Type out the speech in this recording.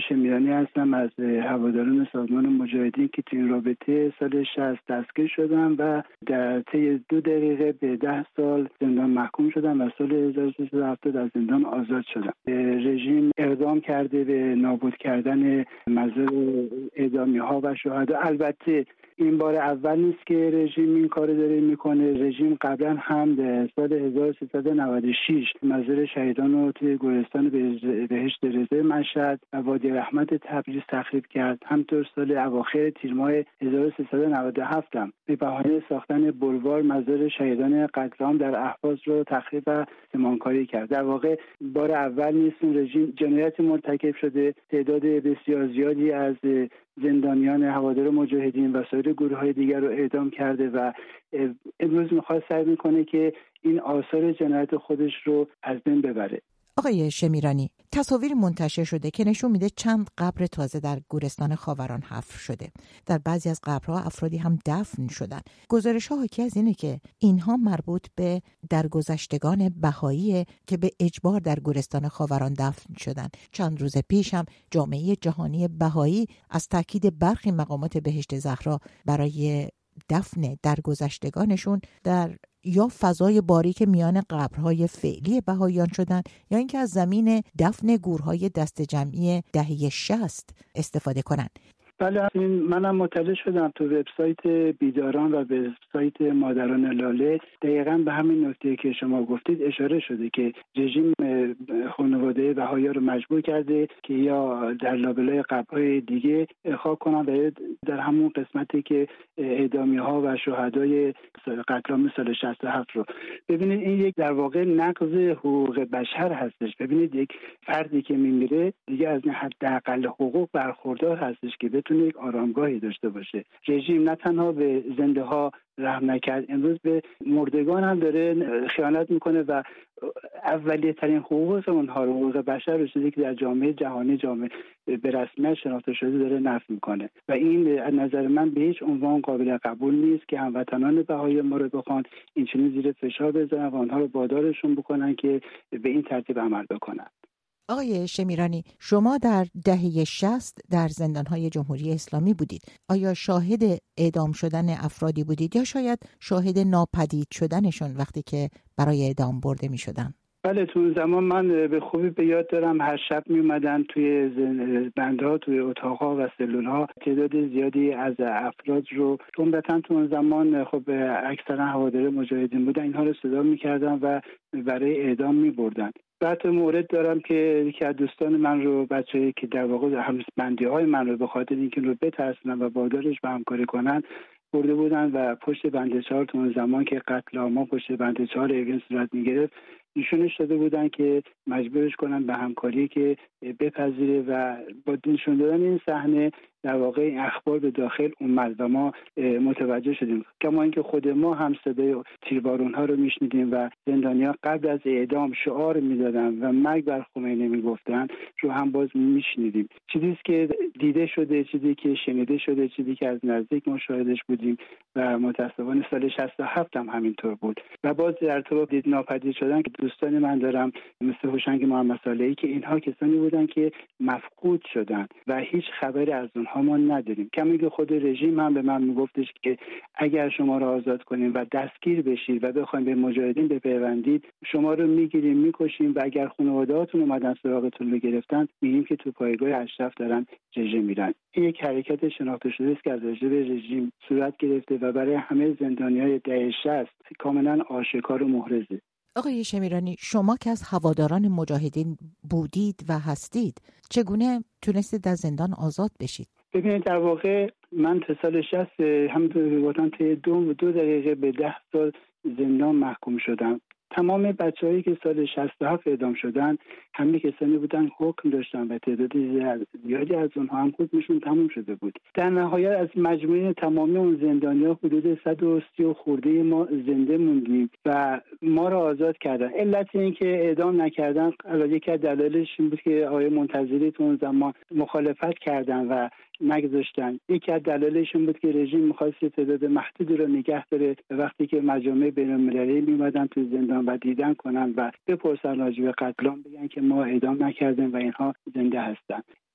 شمیرانی هستم از هواداران سازمان مجاهدین که تو این رابطه سال 60 دستگیر شدم و در طی 2 دقیقه به 10 سال زندان محکوم شدم و سال 1370 از زندان آزاد شدم. رژیم اقدام کرده به نابود کردن مزار اعدامی‌ها و شهدا. البته این بار اول نیست که رژیم این کار داره میکنه. رژیم قبلا هم در سال 1396 مزار شهیدان رو توی گورستان بهشت رضا مشهد و وادی رحمت تبریز تخریب کرد. همطور سال اواخر تیر ماه 1397 هم به بهانه ساختن بلوار مزار شهیدان قتل عام در اهواز رو تخریب و زمانکاری کرد. در واقع بار اول نیست این رژیم جنایت مرتکب شده. تعداد بسیار زیادی از زندانیان هوادار مجاهدین و سایر گروه‌های دیگر رو اعدام کرده و امروز می‌خواد سعی می‌کنه که این آثار جنایت خودش رو از بین ببره. آقای شمیرانی، تصاویر منتشر شده که نشون میده چند قبر تازه در گورستان خاوران حفر شده. در بعضی از قبرها افرادی هم دفن شدن. گزارش‌ها حاکی از اینه که اینها مربوط به درگذشتگان بهایی که به اجبار در گورستان خاوران دفن شدن. چند روز پیش هم جامعه جهانی بهایی از تاکید برخی مقامات بهشت زهرا برای دفن درگذشتگانشون در یا فضای باریک میان قبرهای فعلی بهاییان شدن یا اینکه از زمین دفن گورهای دست جمعی دهه 60 استفاده کنند. بله، منم مطلع شدم تو وبسایت بیداران و وبسایت مادران لاله دقیقاً به همین نکته که شما گفتید اشاره شده که رژیم خانواده بهائیان رو مجبور کرده که یا در لابلای قبرهای دیگه خاک کنن و در همون قسمتی که اعدامی‌ها و شهدای قتل عام سال 67 رو ببینید. این یک در واقع نقض حقوق بشر هستش. ببینید یک فردی که میمیره دیگه از حداقل حقوق برخوردار هستش که بتونه یک آرامگاهی داشته باشه. رژیم نه تنها به زنده ها رحم نکرد، امروز به مردگان هم داره خیانت میکنه و اولیه ترین حقوق اونها رو، حقوق بشر رو، چیزی که در جامعه جهانی جامعه به رسمیت شناخته شده داره نفی میکنه و این از نظر من به هیچ عنوان قابل قبول نیست که هموطنان بهایی ما رو بخوان این چنین زیر فشار بذارن و آنها رو وادارشون بکنن که به این ترتیب عمل بکنن. آقای شمیرانی، شما در دهه 60 در زندان‌های جمهوری اسلامی بودید. آیا شاهد اعدام شدن افرادی بودید یا شاید شاهد ناپدید شدنشون وقتی که برای اعدام برده می‌شدن؟ بله، تو اون زمان من به خوبی به یاد دارم هر شب می اومدن توی بندها، توی اتاقها و سلولها تعداد زیادی از افراد رو، عمدتاً تو اون زمان خب اکثرا هوادار مجاهدین بودن، اینها رو صدا می‌کردن و برای اعدام می‌بردن. بعد مورد دارم که یکی از دوستان من رو، بچه‌ای که در واقع همبندی‌های من رو به خاطر اینکه رو بترسونن و وادارش به همکاری کنن برده بودن و پشت بند 4 تو اون زمان که قتل عام پشت بند 4 ایون صورت می‌گرفت نشونش داده بودن که مجبورش کنن به همکاری که بپذیره و با نشون دادن این صحنه در واقع این اخبار به داخل اومد و ما متوجه شدیم. کما اینکه خود ما هم صدای تیربارون‌ها رو میشنیدیم و زندانیان قبل از اعدام شعار میدادن و مرگ بر خمینی میگفتن رو هم باز میشنیدیم. چیزی که دیده شده، چیزی که شنیده شده، چیزی که از نزدیک مشاهدش بودیم و متأسفانه سال 67 هم همینطور بود. و باز در ارتباط دید ناپدید شدن که دوستان من دارم مثل هوشنگ محمد صالحی که اینها کسانی بودن که مفقود شدن و هیچ خبری از اونها ما نداریم. کمی که خود رژیم هم به من میگفتش که اگر شما رو آزاد کنیم و دستگیر بشید و بخواید به مجاهدین بپیوندید شما رو میگیریم میکشیم و اگر خانواده‌هاتون اومدن سراغتون رو گرفتن میگیم که تو پایگاه اشرف دارن جژه میرن. این یک حرکت شناخته شده است که از رژیم صورت گرفته و برای همه زندانیای دهه 60 کاملا آشکار و محرزه. آقای شمیرانی، شما که از هواداران مجاهدین بودید و هستید، چگونه تونستید از زندان آزاد بشید؟ ببینید در واقع من تا سال 60 همونطور که دو دقیقه به 10 سال زندان محکوم شدم. تمام بچه‌هایی که سال 67 اعدام شدن همه کسانی بودن حکم داشتن و تعداد زیادی از اونها هم حکمشون تموم شده بود. در نهایت از مجموعه تمامی اون زندانی‌ها حدود 130 و خورده ما زنده موندیم و ما را آزاد کردن. علت این که اعدام نکردن یکی از دلایلش این بود که آقای منتظری تو اون زمان مخالفت کردن و نگذاشتن. یکی از دلایلش این بود که رژیم می‌خواست تعداد محدودی رو نگه داره وقتی که مجامع بین‌المللی می‌اومدن تو زندان و دیدن کنن و بپرسن راجع به قتل عام بگن که ما اعدام نکردیم و اینها زنده هستن.